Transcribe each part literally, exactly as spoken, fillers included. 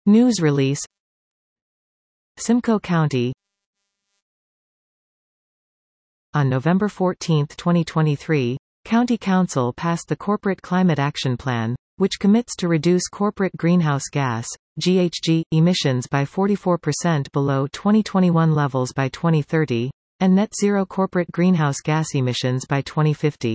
News release. Simcoe County. On November fourteenth twenty twenty-three, County Council passed the Corporate Climate Action Plan, which commits to reduce corporate greenhouse gas (G H G) emissions by forty-four percent below twenty twenty-one levels by twenty thirty, and net zero corporate greenhouse gas emissions by twenty fifty.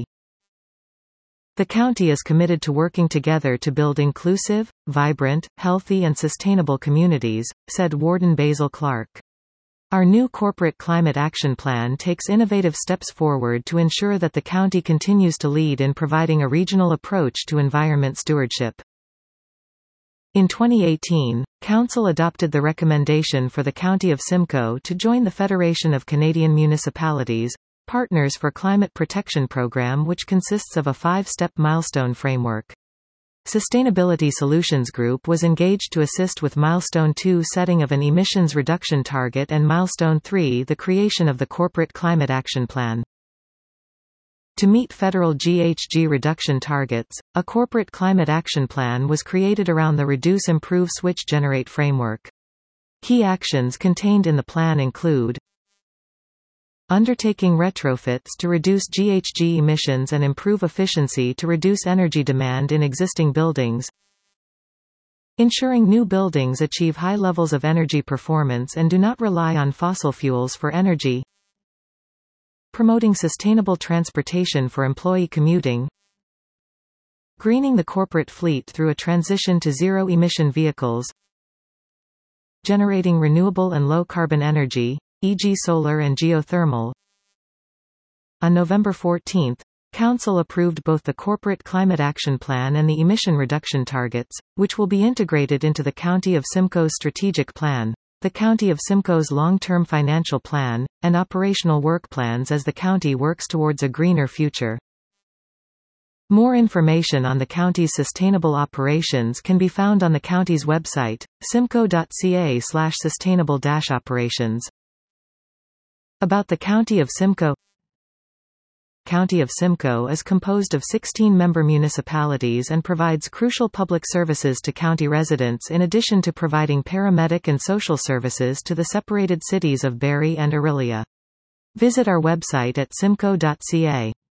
The county is committed to working together to build inclusive, vibrant, healthy and sustainable communities, said Warden Basil Clark. Our new Corporate Climate Action Plan takes innovative steps forward to ensure that the county continues to lead in providing a regional approach to environment stewardship. In twenty eighteen, Council adopted the recommendation for the County of Simcoe to join the Federation of Canadian Municipalities, Partners for Climate Protection Program, which consists of a five-step milestone framework. Sustainability Solutions Group was engaged to assist with Milestone two setting of an emissions reduction target and Milestone three the creation of the Corporate Climate Action Plan. To meet federal G H G reduction targets, a Corporate Climate Action Plan was created around the Reduce Improve Switch Generate framework. Key actions contained in the plan include undertaking retrofits to reduce G H G emissions and improve efficiency to reduce energy demand in existing buildings, ensuring new buildings achieve high levels of energy performance and do not rely on fossil fuels for energy, promoting sustainable transportation for employee commuting, greening the corporate fleet through a transition to zero-emission vehicles, generating renewable and low-carbon energy, for example solar and geothermal. On November fourteenth, Council approved both the Corporate Climate Action Plan and the emission reduction targets, which will be integrated into the County of Simcoe's strategic plan, the County of Simcoe's long-term financial plan, and operational work plans as the county works towards a greener future. More information on the county's sustainable operations can be found on the county's website, simcoe dot c a slash sustainable dash operations. About the County of Simcoe. County of Simcoe is composed of sixteen member municipalities and provides crucial public services to county residents in addition to providing paramedic and social services to the separated cities of Barrie and Orillia. Visit our website at simcoe dot c a.